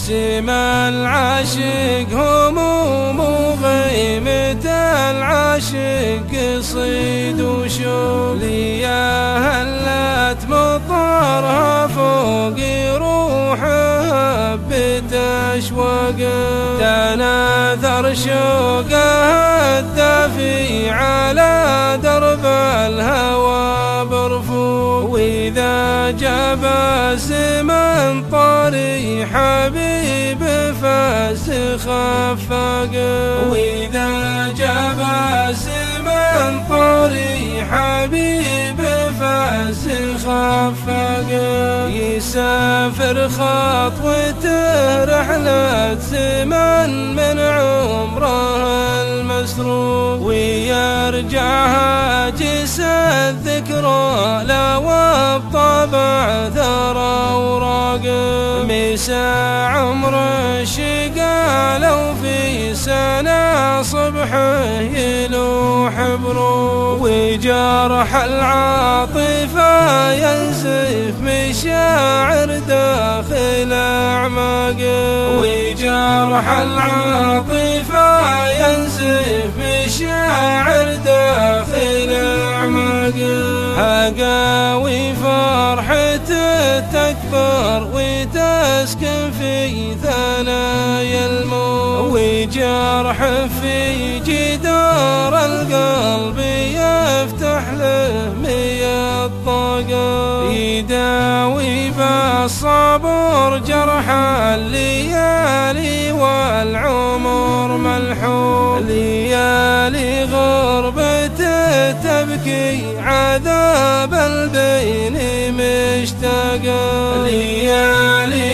سما العاشق هموم وغيمة العاشق قصيد وشوق ليا هلت مطرها فوق روحها بتشوق تناثر شوقها الدافي على درب الهوى برفوق وإذا جاب زمن طري حبيب فاس خفق وإذا جاب زمن طري حبيب فاس خفق يسافر خطوته رحلة زمن من عمره المسروق ويرجع هاجس الذكرى لا وبطبع ثرى وراق مسا عمر الشقا لو في سنة صبحه يلوح بروق وجرح العاطفة ينزف مشاعر داخل أعماق وجرح العاطفة ينزف مشاعر داخل أعماق هقاوي فرحته تكبر وتسكن في ثنايا الموت وجرح في جدار القلب يفتح له مية طاقة يداوي بالصبر جرح الليالي والعمر ملحوظ ليالي غربته تبكي عذاب البين مشتاقة ليالي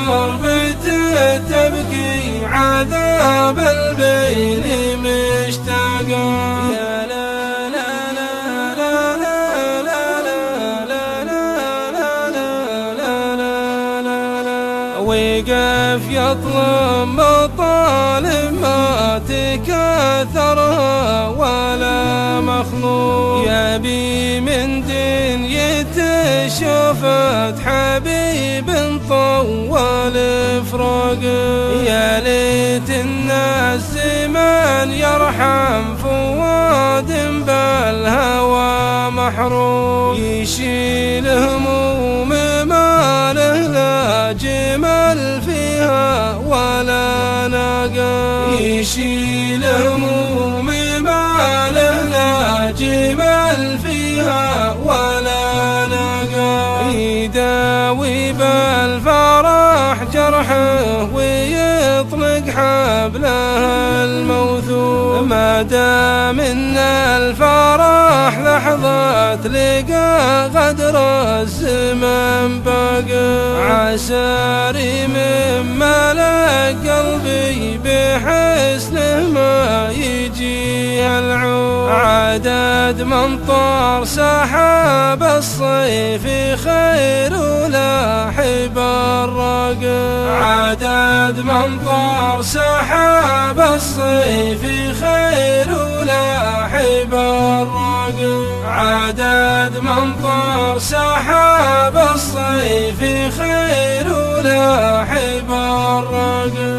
غربته تبكي عذاب البين مشتاقة يا لا لا لا لا لا لا لا لا لا وقف يطلب مطالب ما تكاثرها ولا مخلوق يبي من دنيته شوفت حبيب طول فراق يا ليت الناس زمان يرحم فؤاد بالهوى محروق يشيل هموم ما له لا جمل فيها ولا ناقة يشيل هموم ما له لا جمل فيها ولا ناقة يداوي بالفرح جرحه ويطلق حبله الموثوق ما دام ان الفرح لحظة لقى غدر الزمن باقي عساري من ملك قلبي بحسنه ما يجي العود عدد منطر سحاب الصيف خير ولاحب الرقب عدد منطر سحاب الصيف خير ولاحب الرقب عدد منطر سحاب الصيف خير ولاحب الرقب